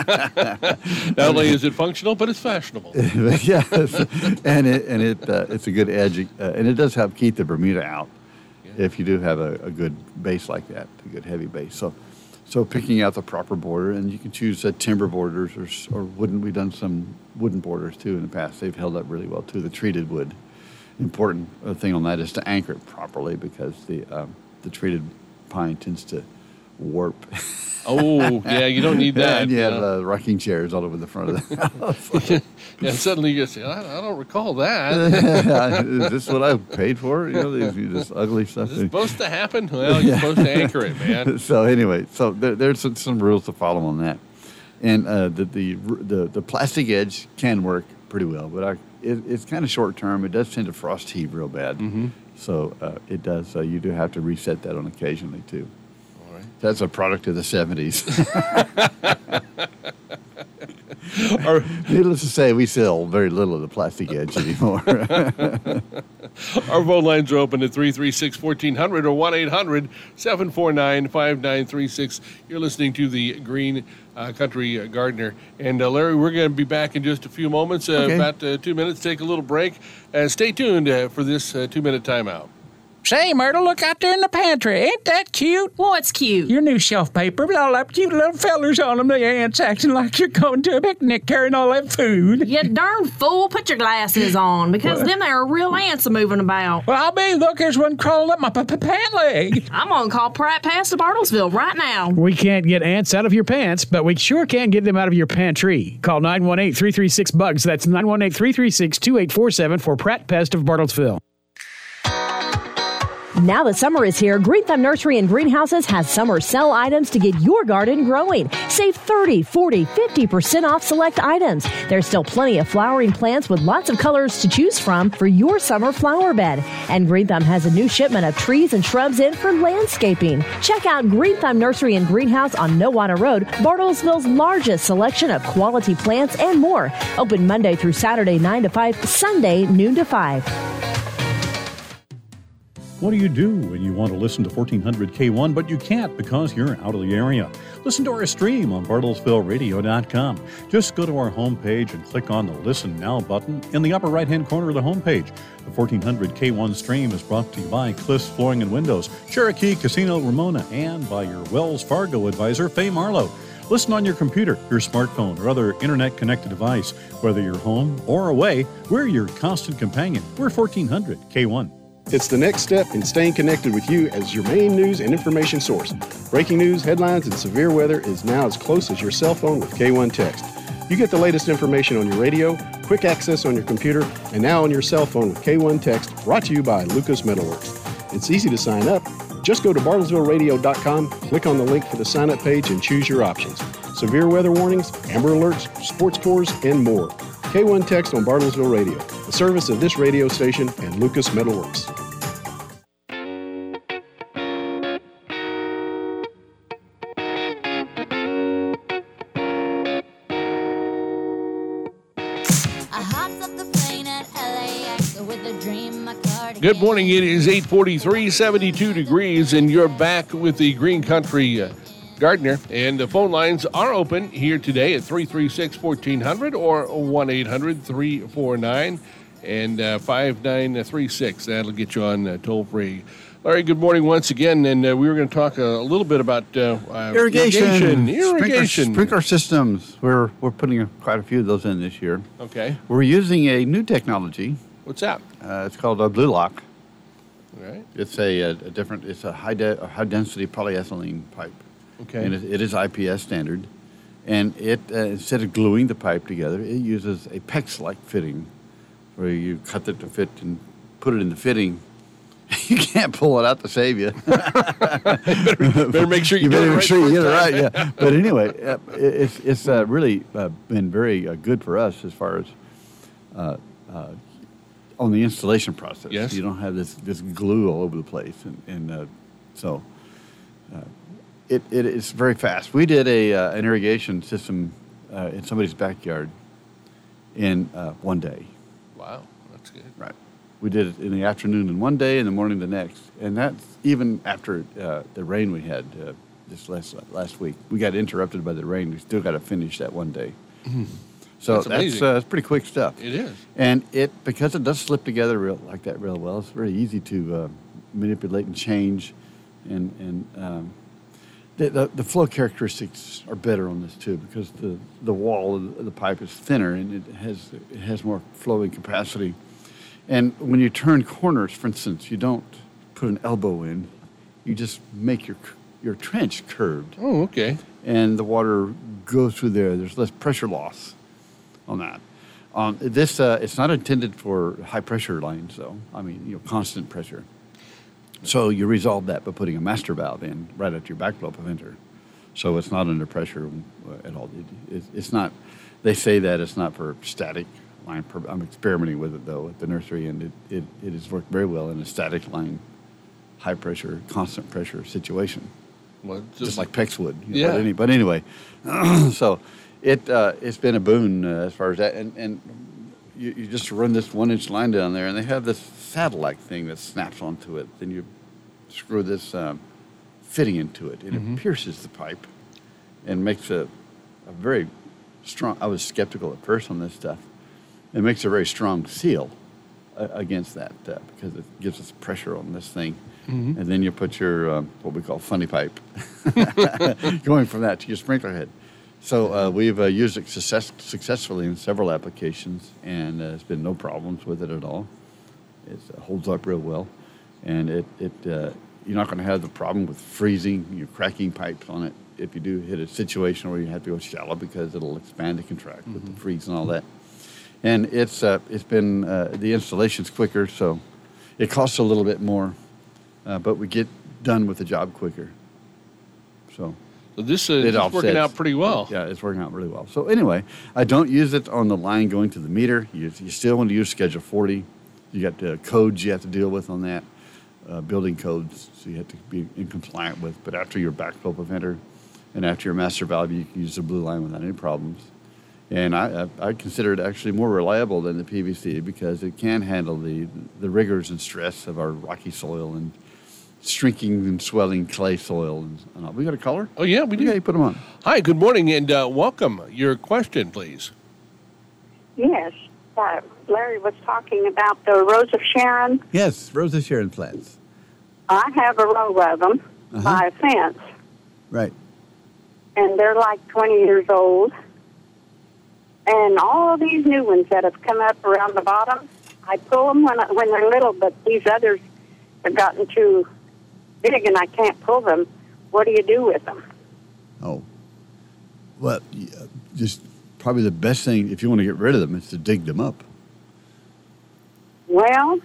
Speaker 3: Not only is it functional, but it's fashionable.
Speaker 7: Yes, and it's a good edge, and it does help keep the Bermuda out if you do have a good base like that, a good heavy base. So picking out the proper border, and you can choose timber borders or wooden. We've done some wooden borders too in the past. They've held up really well too. The treated wood. Important thing on that is to anchor it properly because the treated pine tends to warp.
Speaker 3: Oh, yeah, you don't need that.
Speaker 7: And you have rocking chairs all over the front of the house.
Speaker 3: And suddenly you say, I don't recall that.
Speaker 7: Is this what I paid for? This ugly stuff.
Speaker 3: Is this supposed to happen? Well, you're supposed to anchor it, man.
Speaker 7: So anyway, there's some rules to follow on that. And the plastic edge can work pretty well, but it's kind of short term. It does tend to frost heave real bad.
Speaker 3: Mm-hmm.
Speaker 7: So it does. You do have to reset that on occasionally too.
Speaker 3: All right.
Speaker 7: That's a product of the 70s. Needless to say, we sell very little of the plastic edge anymore.
Speaker 3: Our phone lines are open at 336-1400 or 1-800-749-5936. You're listening to the Green Country Gardener. And Larry, we're going to be back in just a few moments, about 2 minutes, take a little break. Stay tuned for this 2-minute timeout.
Speaker 13: Say, Myrtle, look out there in the pantry. Ain't that cute?
Speaker 14: What's cute?
Speaker 13: Your new shelf paper with all them cute little fellers on them. The ants acting like you're going to a picnic carrying all that food.
Speaker 14: You darn fool, put your glasses on, because them there are real ants moving about.
Speaker 13: Well, I'll be. Look, there's one crawling up my pant leg.
Speaker 14: I'm going to call Pratt Pass to Bartlesville right now.
Speaker 15: We can't get ants out of your pants, but we sure can get them out of your pantry. Call 918-336-BUGS. That's 918-336-2847 for Pratt Pest of Bartlesville.
Speaker 9: Now the summer is here, Green Thumb Nursery and Greenhouses has summer sale items to get your garden growing. Save 30, 40, 50% off select items. There's still plenty of flowering plants with lots of colors to choose from for your summer flower bed. And Green Thumb has a new shipment of trees and shrubs in for landscaping. Check out Green Thumb Nursery and Greenhouse on Nowata Road, Bartlesville's largest selection of quality plants and more. Open Monday through Saturday 9 to 5, Sunday noon to 5.
Speaker 6: What do you do when you want to listen to 1400 K1, but you can't because you're out of the area? Listen to our stream on BartlesvilleRadio.com. Just go to our homepage and click on the Listen Now button in the upper right-hand corner of the homepage. The 1400 K1 stream is brought to you by Cliffs Flooring and Windows, Cherokee Casino Ramona, and by your Wells Fargo advisor, Faye Marlowe. Listen on your computer, your smartphone, or other internet-connected device. Whether you're home or away, we're your constant companion. We're 1400 K1.
Speaker 11: It's the next step in staying connected with you as your main news and information source. Breaking news, headlines, and severe weather is now as close as your cell phone with K1 Text. You get the latest information on your radio, quick access on your computer, and now on your cell phone with K1 Text, brought to you by Lucas Metalworks. It's easy to sign up. Just go to BartlesvilleRadio.com, click on the link for the sign-up page, and choose your options. Severe weather warnings, Amber Alerts, sports scores, and more. K1 Text on Bartlesville Radio, the service of this radio station and Lucas Metalworks.
Speaker 3: Good morning. It is 8:43, 72 degrees, and you're back with the Green Country Gardener. And the phone lines are open here today at 336-1400 or 1-800-349 and 5936. That'll get you on toll-free. Larry, good morning once again, and we were going to talk a little bit about irrigation.
Speaker 7: Sprinkler systems. We're putting quite a few of those in this year.
Speaker 3: Okay.
Speaker 7: We're using a new technology.
Speaker 3: What's that?
Speaker 7: It's called a Blue Lock.
Speaker 3: All right.
Speaker 7: It's a different. It's a high density polyethylene pipe.
Speaker 3: Okay.
Speaker 7: And it is IPS standard, and it instead of gluing the pipe together, it uses a PEX-like fitting, where you cut it to fit and put it in the fitting. You can't pull it out to save you.
Speaker 3: better make sure you
Speaker 7: get
Speaker 3: it
Speaker 7: right. Yeah. But anyway, it's really been very good for us as far as on the installation process.
Speaker 3: Yes.
Speaker 7: You don't have this glue all over the place, and so it is very fast. We did an irrigation system in somebody's backyard in 1 day.
Speaker 3: Wow, that's good.
Speaker 7: Right. We did it in the afternoon in 1 day, in the morning the next, and that's even after the rain we had this last week. We got interrupted by the rain. We still got to finish that 1 day.
Speaker 3: Mm-hmm.
Speaker 7: So that's pretty quick stuff.
Speaker 3: It is.
Speaker 7: And because it does slip together real well, it's very easy to manipulate and change. And the flow characteristics are better on this too, because the wall of the pipe is thinner and it has more flowing capacity. And when you turn corners, for instance, you don't put an elbow in. You just make your trench curved.
Speaker 3: Oh, okay.
Speaker 7: And the water goes through there. There's less pressure loss on that. This it's not intended for high pressure lines, though. I mean, constant pressure. So you resolve that by putting a master valve in right at your backflow preventer. So it's not under pressure at all. It's not. They say that it's not for static line. I'm experimenting with it though at the nursery, and it has worked very well in a static line, high pressure, constant pressure situation.
Speaker 3: Well,
Speaker 7: just like PEX would.
Speaker 3: Yeah.
Speaker 7: But anyway, so It's been a boon as far as that. And you just run this 1-inch line down there, and they have this saddle-like thing that snaps onto it. Then you screw this fitting into it, and it pierces the pipe and makes a very strong. I was skeptical at first on this stuff. It makes a very strong seal against that because it gives us pressure on this thing. And then you put your what we call funny pipe going from that to your sprinkler head. So we've used it successfully in several applications, and there's been no problems with it at all. It holds up real well, and you're not going to have the problem with freezing, you're cracking pipes on it if you do hit a situation where you have to go shallow because it'll expand and contract with the freeze and all that. And it's been the installation's quicker, so it costs a little bit more, but we get done with the job quicker. So
Speaker 3: this is working out pretty well.
Speaker 7: Yeah, it's working out really well. So anyway, I don't use it on the line going to the meter. You still want to use Schedule 40. You got the codes you have to deal with on that, building codes, so you have to be in compliant with. But after your backflow preventer and after your master valve, you can use the blue line without any problems. And I consider it actually more reliable than the PVC because it can handle the rigors and stress of our rocky soil and shrinking and swelling clay soil. And all. We got a caller?
Speaker 3: Oh, yeah, we do.
Speaker 7: Okay, put them on.
Speaker 3: Hi, good morning, and welcome. Your question, please.
Speaker 16: Yes. Larry was talking about the Rose of Sharon.
Speaker 7: Yes, Rose of Sharon plants.
Speaker 16: I have a row of them by a fence.
Speaker 7: Right.
Speaker 16: And they're like 20 years old. And all these new ones that have come up around the bottom, I pull them when they're little, but these others have gotten too big and I can't pull them. What do you do with them?
Speaker 7: Oh, well, just probably the best thing, if you want to get rid of them, is to dig them up.
Speaker 16: Well,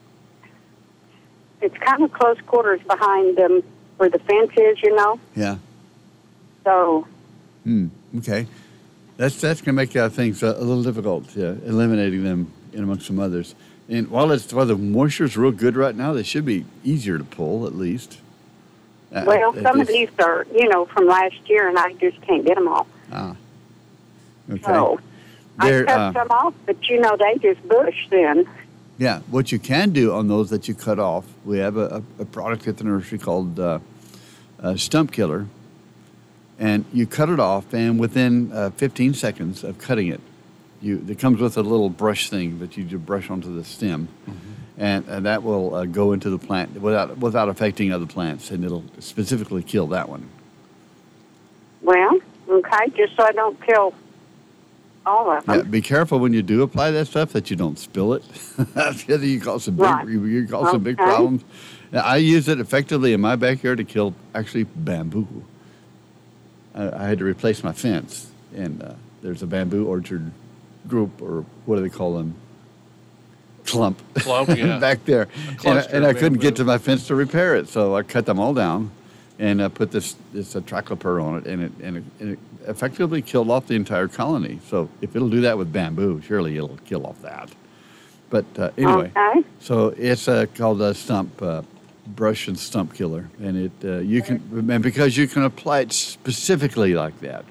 Speaker 16: it's kind of close quarters behind them where the fence is, you know.
Speaker 7: Yeah.
Speaker 16: So.
Speaker 7: Okay. That's going to make things a little difficult, eliminating them in amongst some others. And while the moisture's real good right now, they should be easier to pull, at least.
Speaker 16: Well, some of these are, from last year, and I just can't get them all.
Speaker 7: Ah. Okay.
Speaker 16: So I cut some off, but, they just bush then.
Speaker 7: Yeah. What you can do on those that you cut off, we have a product at the nursery called Stump Killer. And you cut it off, and within 15 seconds of cutting it, it comes with a little brush thing that you just brush onto the stem, and that will go into the plant without affecting other plants, and it'll specifically kill that one.
Speaker 16: Well, okay, just so I don't kill all of them.
Speaker 7: Yeah, be careful when you do apply that stuff that you don't spill it. You cause some big problems. I use it effectively in my backyard to kill actually bamboo. I had to replace my fence, and there's a bamboo orchard group, or what do they call them? Clump,
Speaker 3: yeah.
Speaker 7: back there. And I couldn't get to my fence to repair it, so I cut them all down and put this triclopyr on it, and it effectively killed off the entire colony. So if it'll do that with bamboo, surely it'll kill off that. But anyway, so it's called a stump brush and stump killer, and and because you can apply it specifically like that,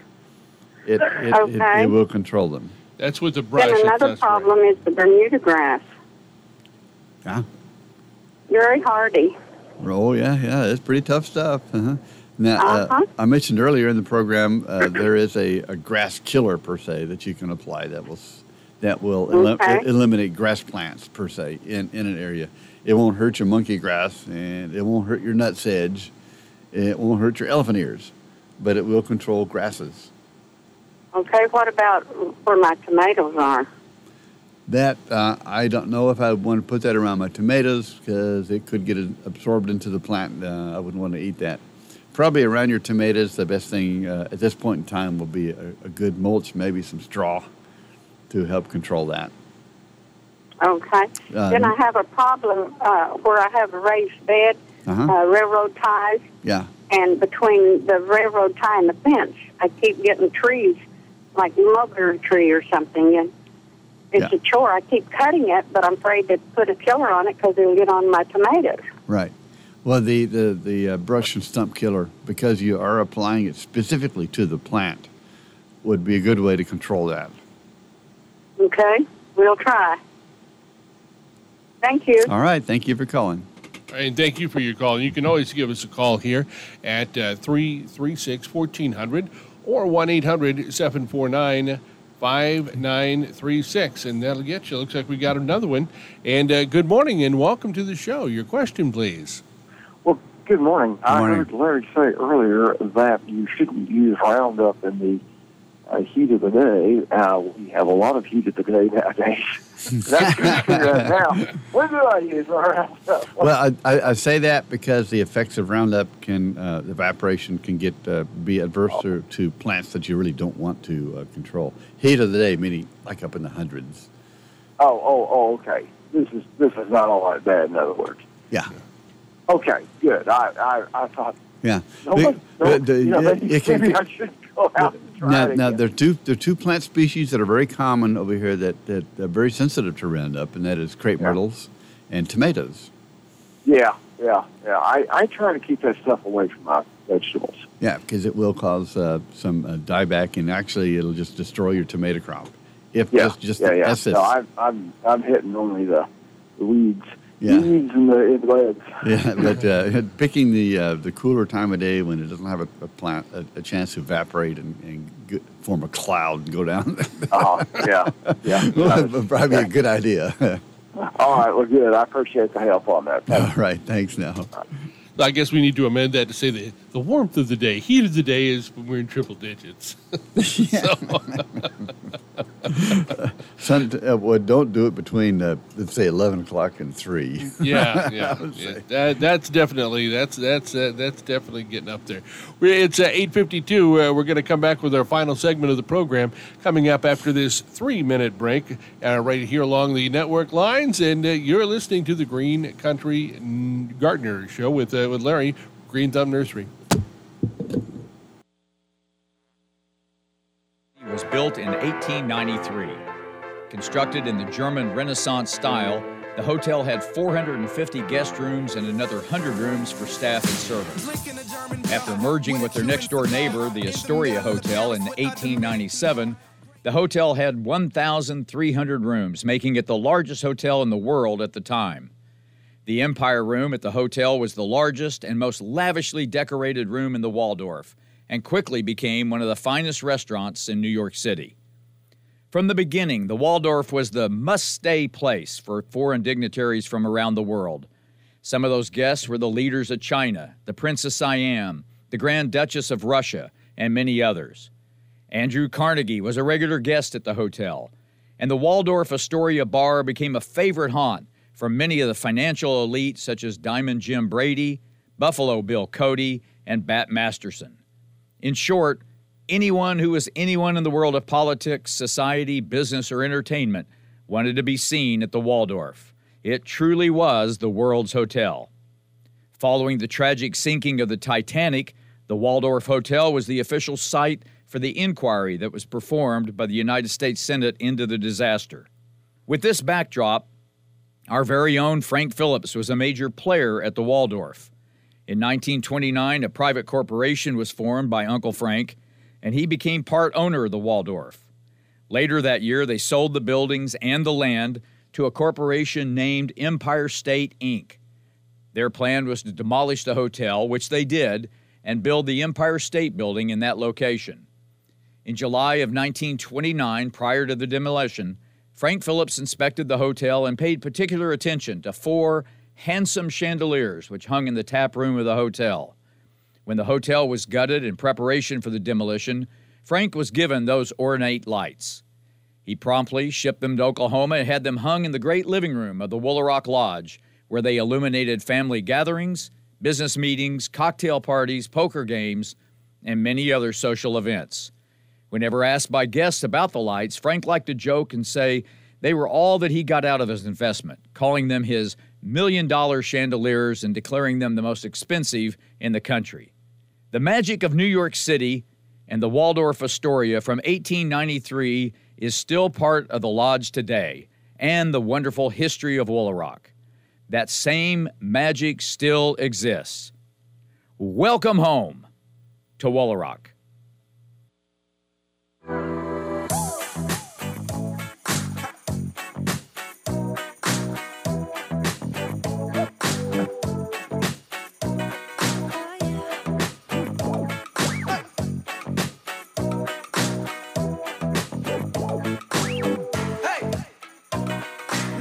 Speaker 7: it will control them.
Speaker 3: That's with the brush.
Speaker 16: Then another problem is the Bermuda grass.
Speaker 7: Yeah.
Speaker 16: Very hardy.
Speaker 7: Oh yeah, it's pretty tough stuff. Now, I mentioned earlier in the program there is a grass killer per se that you can apply that will eliminate grass plants per se in an area. It won't hurt your monkey grass, and it won't hurt your nutsedge. It won't hurt your elephant ears, but it will control grasses.
Speaker 16: Okay, what about where my tomatoes are?
Speaker 7: That, I don't know if I would want to put that around my tomatoes because it could get absorbed into the plant. I wouldn't want to eat that. Probably around your tomatoes, the best thing at this point in time will be a good mulch, maybe some straw to help control that.
Speaker 16: Okay. Then I have a problem where I have a raised bed, railroad ties.
Speaker 7: Yeah.
Speaker 16: And between the railroad tie and the fence, I keep getting trees, like mulberry tree or something. And it's a chore. I keep cutting it, but I'm afraid to put a killer on it because it'll get on my tomatoes.
Speaker 7: Right. Well, the brush and stump killer, because you are applying it specifically to the plant, would be a good way to control that.
Speaker 16: Okay, we'll try. Thank you.
Speaker 7: All right, thank you for calling.
Speaker 3: And thank you for your call. You can always give us a call here at 336-1400 or 1-800-749-5936, and that'll get you. Looks like we got another one. And good morning and welcome to the show. Your question, please.
Speaker 17: Well, good morning.
Speaker 7: Good morning.
Speaker 17: I heard Larry say earlier that you shouldn't use Roundup in the heat of the day. We have a lot of heat of the day nowadays. That's good now. When do I use Roundup?
Speaker 7: Well, I say that because the effects of Roundup evaporation can be adverse to plants that you really don't want to control. Heat of the day, meaning like up in the hundreds.
Speaker 17: Oh, okay. This is not all that bad, in other words.
Speaker 7: Yeah.
Speaker 17: Okay, good. I thought.
Speaker 7: Yeah.
Speaker 17: Maybe I should go out and try it
Speaker 7: Now
Speaker 17: again.
Speaker 7: there are two plant species that are very common over here that are very sensitive to Roundup, and that is crepe myrtles and tomatoes.
Speaker 17: Yeah. I try to keep that stuff away from my vegetables.
Speaker 7: Yeah, because it will cause some dieback, and actually it'll just destroy your tomato crop. If just the essence.
Speaker 17: No, I'm hitting only the weeds.
Speaker 7: Yeah.
Speaker 17: Weeds in the legs.
Speaker 7: Yeah, but picking the cooler time of day when it doesn't have a plant a chance to evaporate and form a cloud and go down.
Speaker 17: Yeah.
Speaker 7: Would probably be a good idea.
Speaker 17: All right, well, good. I appreciate the help on that.
Speaker 7: All right, thanks now.
Speaker 3: I guess we need to amend that to say the warmth of the day. Heat of the day is when we're in triple digits.
Speaker 7: Don't do it between, let's say, 11 o'clock and 3.
Speaker 3: Yeah. That's definitely getting up there. It's 8:52. We're going to come back with our final segment of the program coming up after this 3-minute break right here along the network lines. And you're listening to the Green Country Gardener Show with Larry, Green Thumb Nursery.
Speaker 18: It was built in 1893. Constructed in the German Renaissance style, the hotel had 450 guest rooms and another 100 rooms for staff and servants. After merging with their next-door neighbor, the Astoria Hotel, in 1897, the hotel had 1,300 rooms, making it the largest hotel in the world at the time. The Empire Room at the hotel was the largest and most lavishly decorated room in the Waldorf, and quickly became one of the finest restaurants in New York City. From the beginning, the Waldorf was the must-stay place for foreign dignitaries from around the world. Some of those guests were the leaders of China, the Prince of Siam, the Grand Duchess of Russia, and many others. Andrew Carnegie was a regular guest at the hotel, and the Waldorf Astoria Bar became a favorite haunt for many of the financial elite such as Diamond Jim Brady, Buffalo Bill Cody, and Bat Masterson. In short, anyone who was anyone in the world of politics, society, business, or entertainment wanted to be seen at the Waldorf. It truly was the world's hotel. Following the tragic sinking of the Titanic, the Waldorf Hotel was the official site for the inquiry that was performed by the United States Senate into the disaster. With this backdrop, our very own Frank Phillips was a major player at the Waldorf. In 1929, a private corporation was formed by Uncle Frank, and he became part owner of the Waldorf. Later that year, they sold the buildings and the land to a corporation named Empire State, Inc. Their plan was to demolish the hotel, which they did, and build the Empire State Building in that location. In July of 1929, prior to the demolition, Frank Phillips inspected the hotel and paid particular attention to 4 handsome chandeliers which hung in the tap room of the hotel. When the hotel was gutted in preparation for the demolition, Frank was given those ornate lights. He promptly shipped them to Oklahoma and had them hung in the great living room of the Woolaroc Lodge, where they illuminated family gatherings, business meetings, cocktail parties, poker games, and many other social events. Whenever asked by guests about the lights, Frank liked to joke and say they were all that he got out of his investment, calling them his $1 million chandeliers and declaring them the most expensive in the country. The magic of New York City and the Waldorf Astoria from 1893 is still part of the Lodge today and the wonderful history of Woolaroc. That same magic still exists. Welcome home to Woolaroc.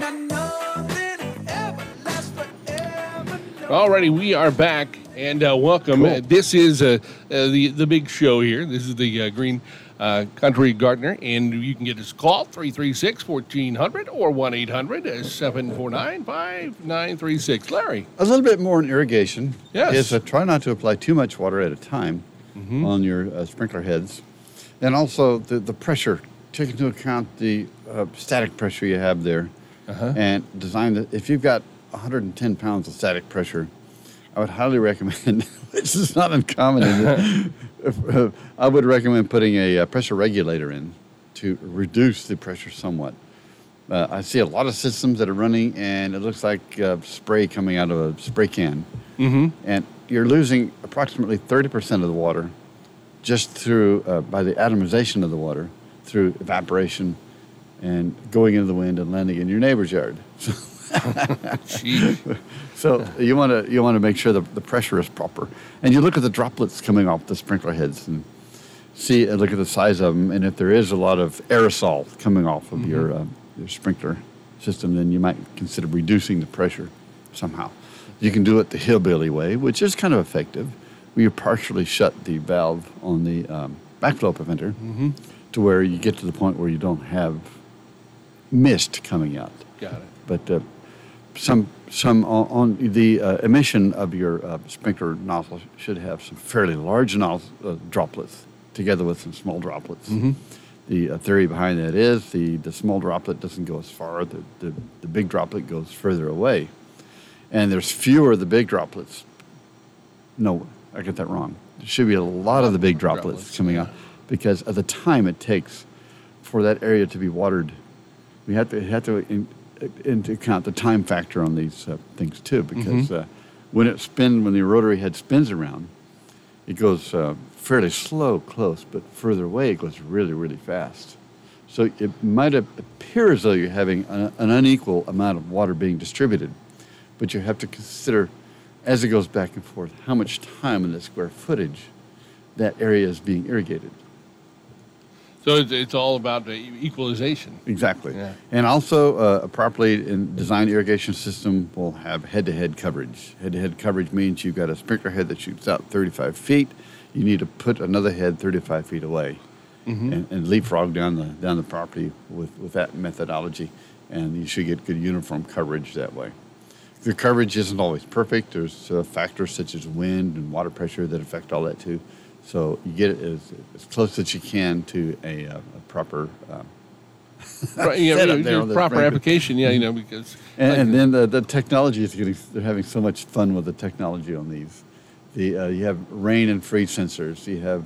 Speaker 3: Alrighty, we are back, and welcome.
Speaker 7: Cool.
Speaker 3: This is the big show here. This is the Green Country Gardener, and you can get us a call, 336-1400 or 1-800-749-5936. Larry.
Speaker 7: A little bit more in irrigation.
Speaker 3: Yes.
Speaker 7: Is try not to apply too much water at a time on your sprinkler heads. And also the pressure. Take into account the static pressure you have there. And design that. If you've got 110 pounds of static pressure, I would highly recommend, which is not uncommon, I would recommend putting a pressure regulator in to reduce the pressure somewhat. I see a lot of systems that are running, and it looks like spray coming out of a spray can. And you're losing approximately 30% of the water just through, by the atomization of the water, through evaporation and going into the wind and landing in your neighbor's yard. So you want to make sure the pressure is proper, and you look at the droplets coming off the sprinkler heads and look at the size of them, and if there is a lot of aerosol coming off of your sprinkler system, then you might consider reducing the pressure somehow. You can do it the hillbilly way, which is kind of effective, where you partially shut the valve on the backflow preventer to where you get to the point where you don't have mist coming out.
Speaker 3: Got it.
Speaker 7: But some on the emission of your sprinkler nozzle should have some fairly large droplets together with some small droplets. The theory behind that is the small droplet doesn't go as far. The big droplet goes further away. And there's fewer of the big droplets. No, I get that wrong. There should be a lot of the big droplets coming out because of the time it takes for that area to be watered. We have to into account the time factor on these things too, because when the rotary head spins around, it goes fairly slow close, but further away it goes really, really fast. So it might appear as though you're having an unequal amount of water being distributed, but you have to consider, as it goes back and forth, how much time in the square footage that area is being irrigated.
Speaker 3: So it's all about the equalization.
Speaker 7: Exactly.
Speaker 3: Yeah.
Speaker 7: And also, a properly designed irrigation system will have head-to-head coverage. Head-to-head coverage means you've got a sprinkler head that shoots out 35 feet. You need to put another head 35 feet away and leapfrog down the property with that methodology, and you should get good uniform coverage that way. The coverage isn't always perfect. There's factors such as wind and water pressure that affect all that too. So you get it as close as you can to a proper setup there.
Speaker 3: Proper application, because...
Speaker 7: And then the technology is they're having so much fun with the technology on these. You have rain and freeze sensors. You have,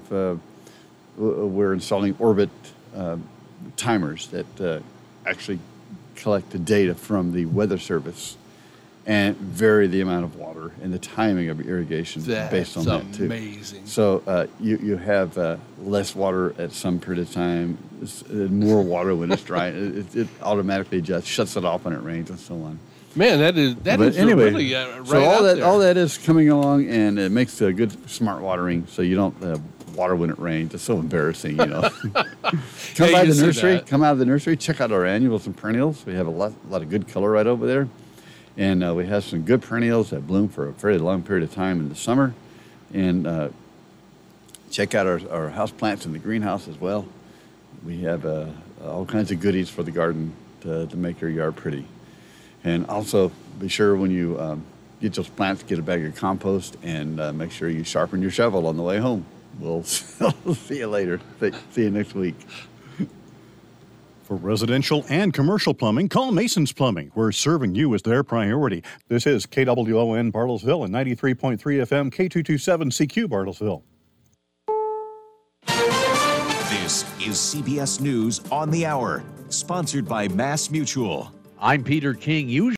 Speaker 7: we're installing orbit timers that actually collect the data from the weather service and vary the amount of water and the timing of irrigation based on that too.
Speaker 3: Amazing.
Speaker 7: So you have less water at some period of time, more water when it's dry. It automatically adjusts, shuts it off when it rains, and so on.
Speaker 3: Man, that is
Speaker 7: anyway,
Speaker 3: really right
Speaker 7: so
Speaker 3: out
Speaker 7: all that is coming along, and it makes a good smart watering, so you don't water when it rains. It's so embarrassing, Come by the nursery. Come out of the nursery. Check out our annuals and perennials. We have a lot of good color right over there. And we have some good perennials that bloom for a fairly long period of time in the summer. And check out our house plants in the greenhouse as well. We have all kinds of goodies for the garden to make your yard pretty. And also be sure when you get those plants, get a bag of compost, and make sure you sharpen your shovel on the way home. We'll see you later. See you next week.
Speaker 6: For residential and commercial plumbing, call Mason's Plumbing. We're serving you as their priority. This is KWON Bartlesville and 93.3 FM K227CQ Bartlesville.
Speaker 19: This is CBS News on the Hour, sponsored by Mass Mutual.
Speaker 20: I'm Peter King.